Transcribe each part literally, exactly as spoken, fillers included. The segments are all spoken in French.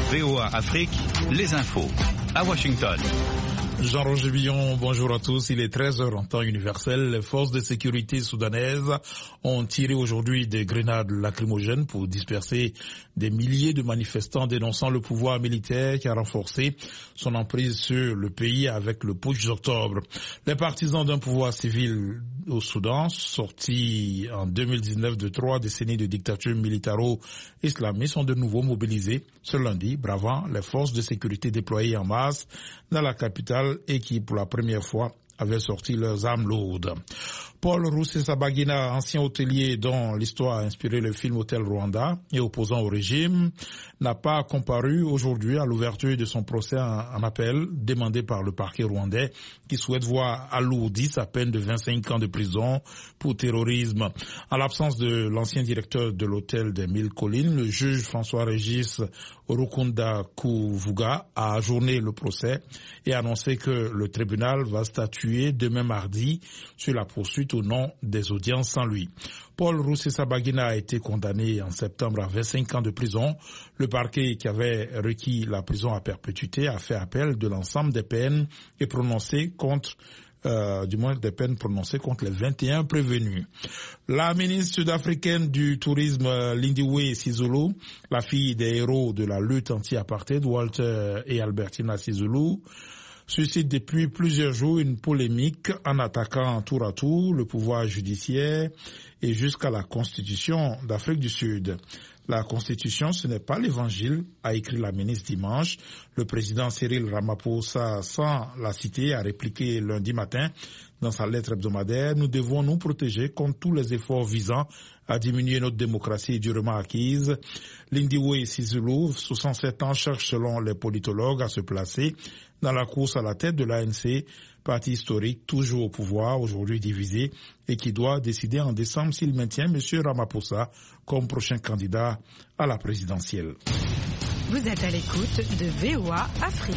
V O A Afrique, les infos. À Washington. Jean-Roger Billon, bonjour à tous. Il est treize heures en temps universel. Les forces de sécurité soudanaises ont tiré aujourd'hui des grenades lacrymogènes pour disperser des milliers de manifestants dénonçant le pouvoir militaire qui a renforcé son emprise sur le pays avec le putsch d'octobre. Les partisans d'un pouvoir civil au Soudan, sortis en deux mille dix-neuf de trois décennies de dictature militaro-islamiste, sont de nouveau mobilisés ce lundi, bravant les forces de sécurité déployées en masse dans la capitale et qui, pour la première fois, avaient sorti leurs armes lourdes. Paul Rusesabagina, ancien hôtelier dont l'histoire a inspiré le film Hôtel Rwanda et opposant au régime, n'a pas comparu aujourd'hui à l'ouverture de son procès en appel demandé par le parquet rwandais qui souhaite voir alourdi sa peine de vingt-cinq ans de prison pour terrorisme. En l'absence de l'ancien directeur de l'hôtel des Mille Collines, le juge François-Régis Orukunda Kuvuga a ajourné le procès et annoncé que le tribunal va statuer demain mardi sur la poursuite au nom des audiences sans lui. Paul Rusesabagina a été condamné en septembre à vingt-cinq ans de prison. Le parquet qui avait requis la prison à perpétuité a fait appel de l'ensemble des peines et prononcé contre Euh, du moins des peines prononcées contre les vingt et un prévenus. La ministre sud-africaine du tourisme Lindiwe Sisulu, la fille des héros de la lutte anti-apartheid, Walter et Albertina Sisulu, suscite depuis plusieurs jours une polémique en attaquant tour à tour le pouvoir judiciaire et jusqu'à la Constitution d'Afrique du Sud. La Constitution, ce n'est pas l'évangile, a écrit la ministre dimanche. Le président Cyril Ramaphosa, sans la citer, a répliqué lundi matin dans sa lettre hebdomadaire: nous devons nous protéger contre tous les efforts visant à diminuer notre démocratie durement acquise. Lindiwe Sisulu, soixante-sept ans, cherche selon les politologues à se placer dans la course à la tête de l'A N C, parti historique toujours au pouvoir, aujourd'hui divisé, et qui doit décider en décembre s'il maintient M. Ramaphosa comme prochain candidat à la présidentielle. Vous êtes à l'écoute de V O A Afrique.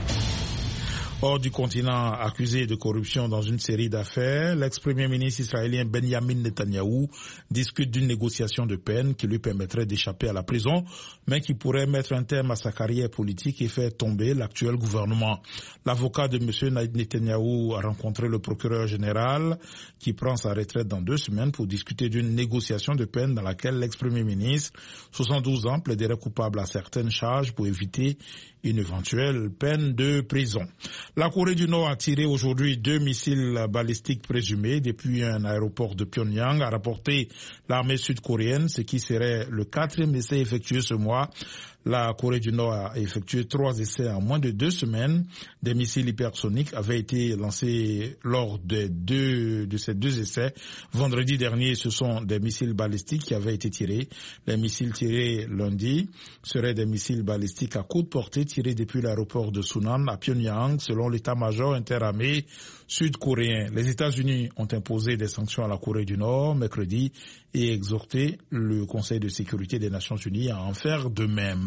Hors du continent, accusé de corruption dans une série d'affaires, l'ex-premier ministre israélien Benjamin Netanyahou discute d'une négociation de peine qui lui permettrait d'échapper à la prison, mais qui pourrait mettre un terme à sa carrière politique et faire tomber l'actuel gouvernement. L'avocat de M. Netanyahou a rencontré le procureur général qui prend sa retraite dans deux semaines pour discuter d'une négociation de peine dans laquelle l'ex-premier ministre, soixante-douze ans, plaiderait coupable à certaines charges pour éviter une éventuelle peine de prison. La Corée du Nord a tiré aujourd'hui deux missiles balistiques présumés depuis un aéroport de Pyongyang, a rapporté l'armée sud-coréenne, ce qui serait le quatrième essai effectué ce mois. La Corée du Nord a effectué trois essais en moins de deux semaines. Des missiles hypersoniques avaient été lancés lors de, deux, de ces deux essais. Vendredi dernier, ce sont des missiles balistiques qui avaient été tirés. Les missiles tirés lundi seraient des missiles balistiques à courte portée tirés depuis l'aéroport de Sunan à Pyongyang, selon l'état-major interarmé sud-coréen. Les États-Unis ont imposé des sanctions à la Corée du Nord mercredi et exhorté le Conseil de sécurité des Nations Unies à en faire de même.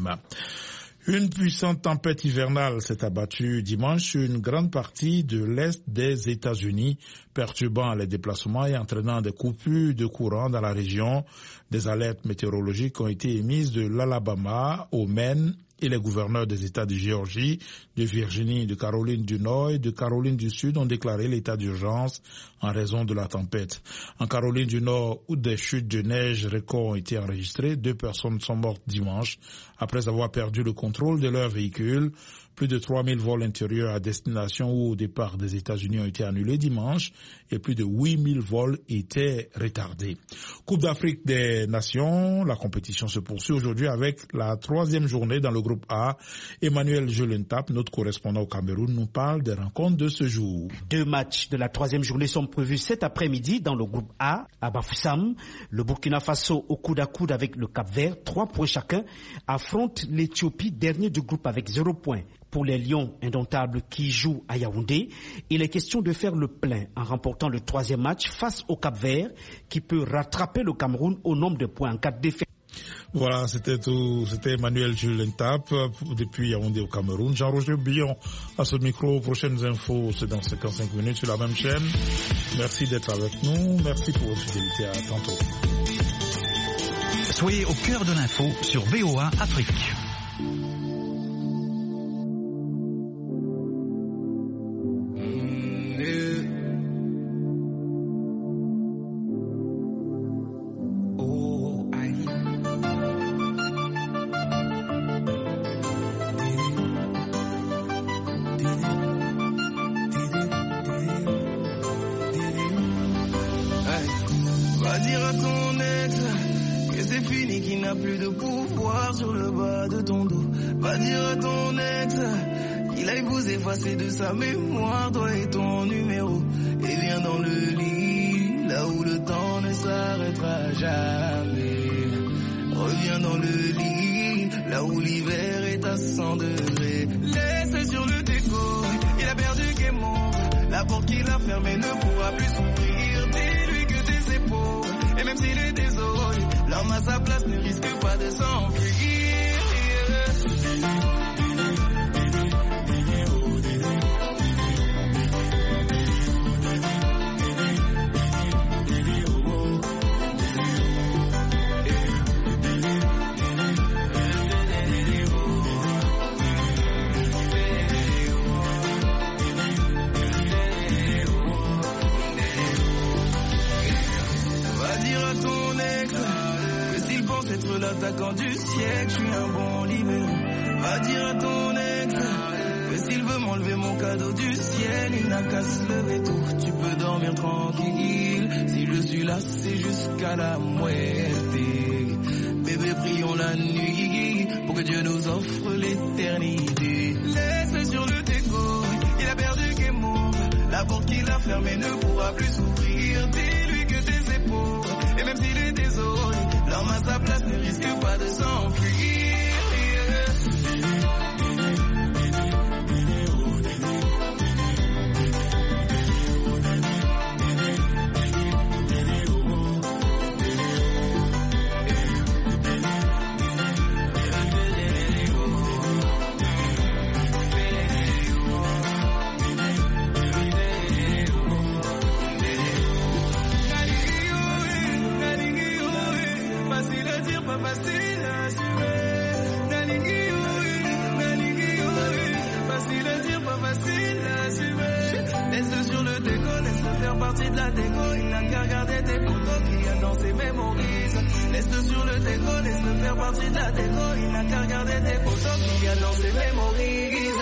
Une puissante tempête hivernale s'est abattue dimanche sur une grande partie de l'est des États-Unis, perturbant les déplacements et entraînant des coupures de courant dans la région. Des alertes météorologiques ont été émises de l'Alabama au Maine et les gouverneurs des États de Géorgie, de Virginie, de Caroline du Nord et de Caroline du Sud ont déclaré l'état d'urgence en raison de la tempête. En Caroline du Nord, où des chutes de neige records ont été enregistrées, deux personnes sont mortes dimanche après avoir perdu le contrôle de leur véhicule. Plus de trois mille vols intérieurs à destination ou au départ des États-Unis ont été annulés dimanche et plus de huit mille vols étaient retardés. Coupe d'Afrique des Nations, la compétition se poursuit aujourd'hui avec la troisième journée dans le groupe A. Emmanuel Jolentap, notre correspondant au Cameroun, nous parle des rencontres de ce jour. Deux matchs de la troisième journée sont prévus cet après-midi dans le groupe A. À Bafoussam, le Burkina Faso au coude à coude avec le Cap-Vert, trois points chacun, affronte l'Éthiopie, dernier du groupe avec zéro point. Pour les Lions indomptables qui jouent à Yaoundé, il est question de faire le plein en remportant le troisième match face au Cap-Vert qui peut rattraper le Cameroun au nombre de points en cas de défaite. Voilà, c'était tout. C'était Emmanuel Julentap depuis Yaoundé au Cameroun. Jean-Roger Billon à ce micro. Prochaines infos, c'est dans cinquante-cinq minutes sur la même chaîne. Merci d'être avec nous. Merci pour votre fidélité. À tantôt. Soyez au cœur de l'info sur V O A Afrique. c'est fini, qui n'a plus de pouvoir sur le bas de ton dos. Va dire à ton ex qu'il aille vous effacer de sa mémoire, toi et ton numéro. Et viens dans le lit, là où le temps ne s'arrêtera jamais. Reviens dans le lit, là où l'hiver est à cent degrés. Laisse sur le déco, il a perdu game over. La porte qu'il a fermée ne pourra plus s'ouvrir. Dis-lui que tes épaules, et même s'il est désolé, l'homme à sa place ne risque pas de s'enfuir. Être l'attaquant du siècle, je suis un bon libéraux. Va dire à ton ex que s'il veut m'enlever mon cadeau du ciel, il n'a qu'à se lever tôt. Tu peux dormir tranquille, si je suis là c'est jusqu'à la muerte. Bébé, prions la nuit pour que Dieu nous offre l'éternité. Laisse sur le déco, il a perdu game over. La porte qu'il a fermée ne pourra plus s'ouvrir. Dis-lui que tes épaules, et même s'il est désolé, l'homme à sa place ne risque pas de s'enfuir. Partie de la déco, il n'a qu'à regarder tes photos qu'il y a dans ses mémorises. Laisse-le sur le déco, laisse-le faire partie de la déco, il n'a qu'à regarder tes photos qu'il y a dans ses mémorises.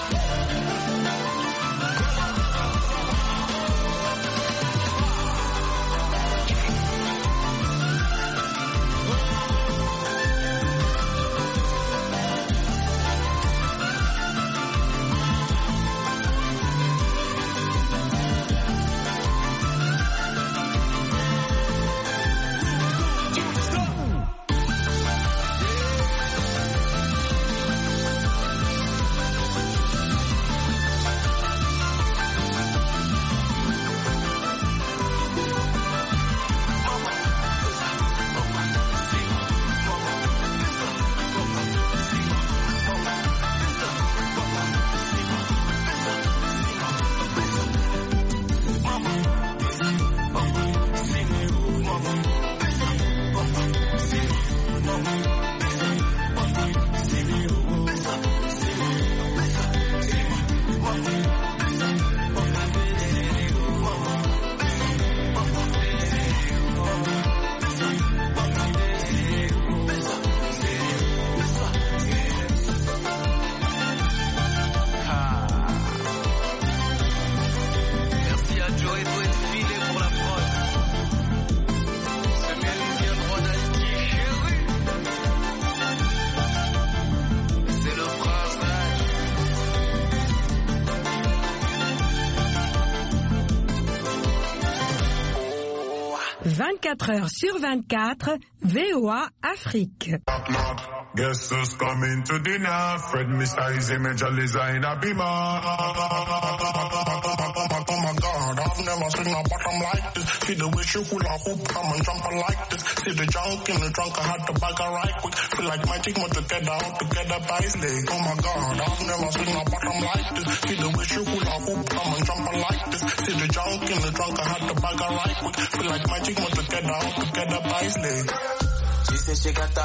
vingt-quatre heures sur vingt-quatre, V O A Afrique. Guess who's coming to dinner? Fred Mister his image a design a beamer. Oh my God, I've never seen a bottom like this. See the way she hula hoop, come and jump like this. See the junk in the trunk, I had to bag her right quick. Feel like magic, more together, all together by his leg. Oh my God, I've never seen a bottom like this. See the way she hula hoop, come and jump like this. See the junk in the trunk, I had to bag her right quick. Feel like magic, more together, all together by his leg. She said she got the